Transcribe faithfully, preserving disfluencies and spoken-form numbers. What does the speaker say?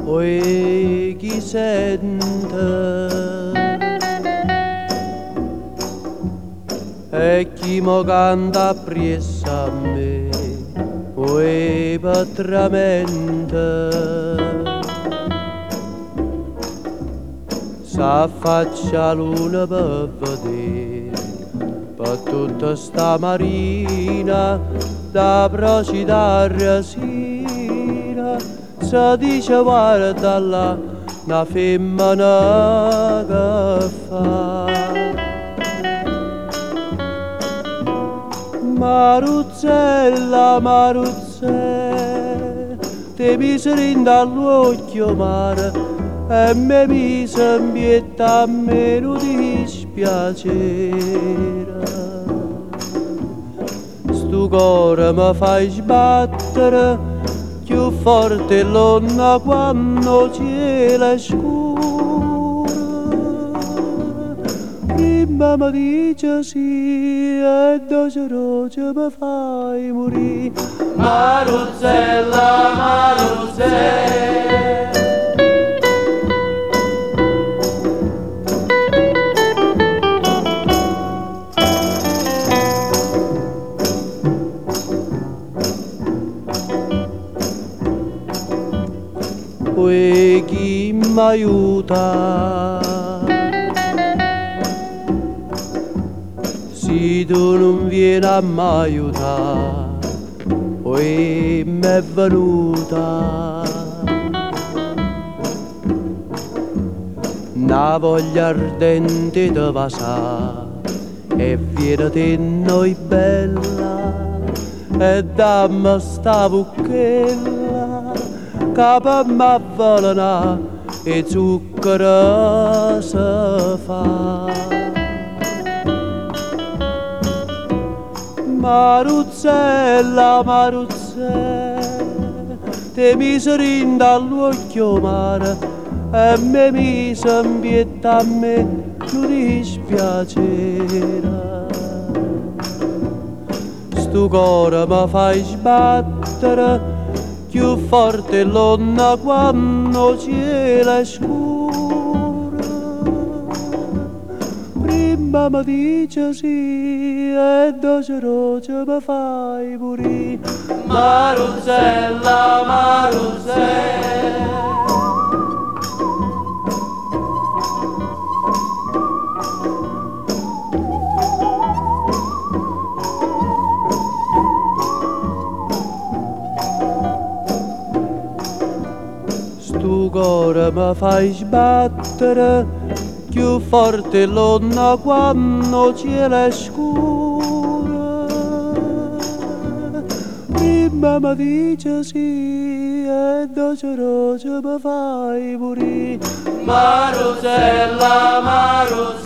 poi chi sente e chi mo canta appresso a me poi patramente s'affaccia luna per vedere per tutta sta marina da procida resina si dice guarda là una femmina che fa Maruzzella, Maruzzella te miseri dall'occhio mare e me mi sembietta a me non dispiacere stu cuore mi fai sbattere più forte l'onna quando cielo è scuro prima mi dice sì e doce roce mi fai morire Maruzzella, Maruzzella poi chi mi aiuta se tu non vieni a mi aiutare poi mi è venuta una voglia ardente di passare e viene di noi bella e dammi sta bucchella capa m'avvalana e zucchero si fa Maruzzella, Maruzzella te miseri dall'occhio mare e me mi sembietta a me non dispiacere stu cuore mi fai sbattere più forte l'onna quando cielo è scuro prima mi dice sì e doce roce mi fai morire Maruzzella, Maruzzella tu cuore mi fai sbattere più forte l'onna quando cielo è scuro prima mi dice sì e doce roce mi fai morire Maruzzella, Maruzzella